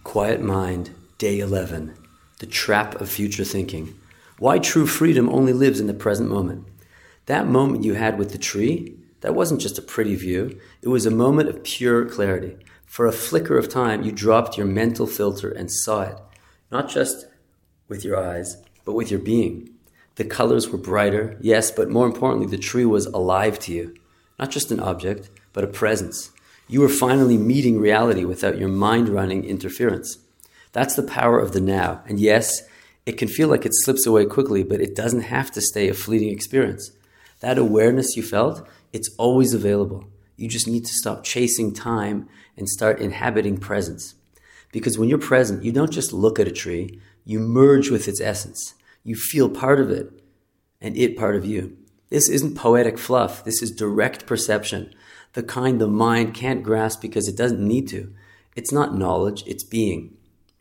Quiet Mind, Day 11, The Trap of Future Thinking. Why true freedom only lives in the present moment. That moment you had with the tree, that wasn't just a pretty view. It was a moment of pure clarity. For a flicker of time, you dropped your mental filter and saw it. Not just with your eyes, but with your being. The colors were brighter, yes, but more importantly, the tree was alive to you. Not just an object, but a presence. You were finally meeting reality without your mind-running interference. That's the power of the now. And yes, it can feel like it slips away quickly, but it doesn't have to stay a fleeting experience. That awareness you felt, it's always available. You just need to stop chasing time and start inhabiting presence. Because when you're present, you don't just look at a tree, you merge with its essence. You feel part of it, and it part of you. This isn't poetic fluff. This is direct perception. The kind the mind can't grasp because it doesn't need to. It's not knowledge, it's being.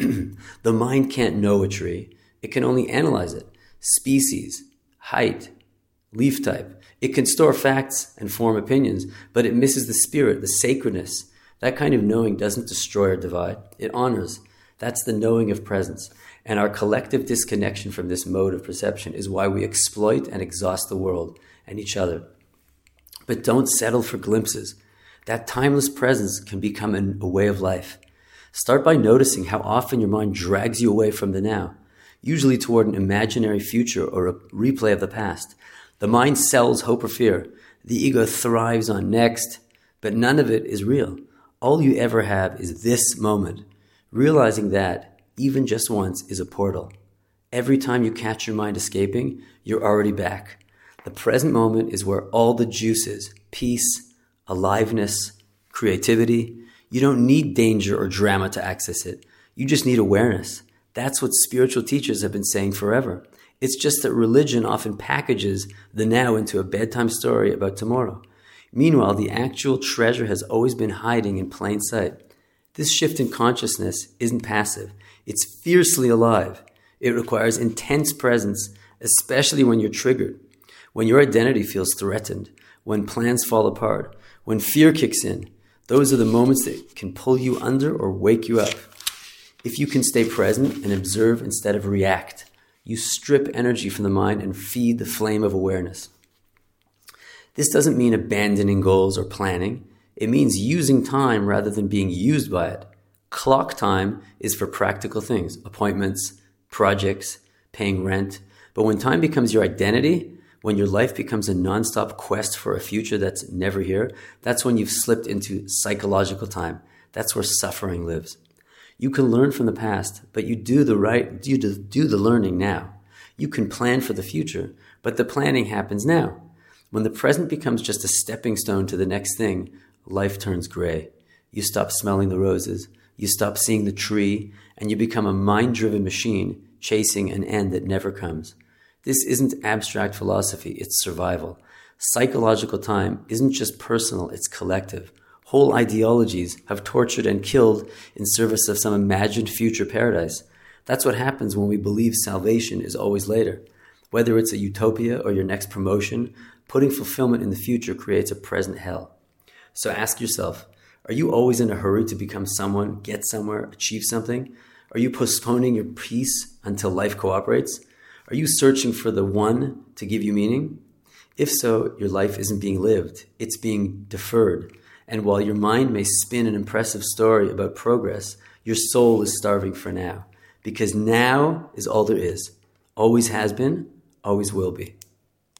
The mind can't know a tree. It can only analyze it. Species, height, leaf type. It can store facts and form opinions, but it misses the spirit, the sacredness. That kind of knowing doesn't destroy or divide. It honors. That's the knowing of presence. And our collective disconnection from this mode of perception is why we exploit and exhaust the world and each other. But don't settle for glimpses. That timeless presence can become a way of life. Start by noticing how often your mind drags you away from the now, usually toward an imaginary future or a replay of the past. The mind sells hope or fear. The ego thrives on next, but none of it is real. All you ever have is this moment. Realizing that, even just once, is a portal. Every time you catch your mind escaping, you're already back. The present moment is where all the juice is. Peace, aliveness, creativity. You don't need danger or drama to access it. You just need awareness. That's what spiritual teachers have been saying forever. It's just that religion often packages the now into a bedtime story about tomorrow. Meanwhile, the actual treasure has always been hiding in plain sight. This shift in consciousness isn't passive. It's fiercely alive. It requires intense presence, especially when you're triggered. When your identity feels threatened, when plans fall apart, when fear kicks in, those are the moments that can pull you under or wake you up. If you can stay present and observe instead of react, you strip energy from the mind and feed the flame of awareness. This doesn't mean abandoning goals or planning. It means using time rather than being used by it. Clock time is for practical things, appointments, projects, paying rent. But when time becomes your identity, when your life becomes a nonstop quest for a future that's never here, that's when you've slipped into psychological time. That's where suffering lives. You can learn from the past, but you do the learning now. You can plan for the future, but the planning happens now. When the present becomes just a stepping stone to the next thing, life turns gray. You stop smelling the roses, you stop seeing the tree, and you become a mind-driven machine chasing an end that never comes. This isn't abstract philosophy, it's survival. Psychological time isn't just personal, it's collective. Whole ideologies have tortured and killed in service of some imagined future paradise. That's what happens when we believe salvation is always later. Whether it's a utopia or your next promotion, putting fulfillment in the future creates a present hell. So ask yourself, are you always in a hurry to become someone, get somewhere, achieve something? Are you postponing your peace until life cooperates? Are you searching for the one to give you meaning? If so, your life isn't being lived, it's being deferred. And while your mind may spin an impressive story about progress, your soul is starving for now. Because now is all there is. Always has been, always will be.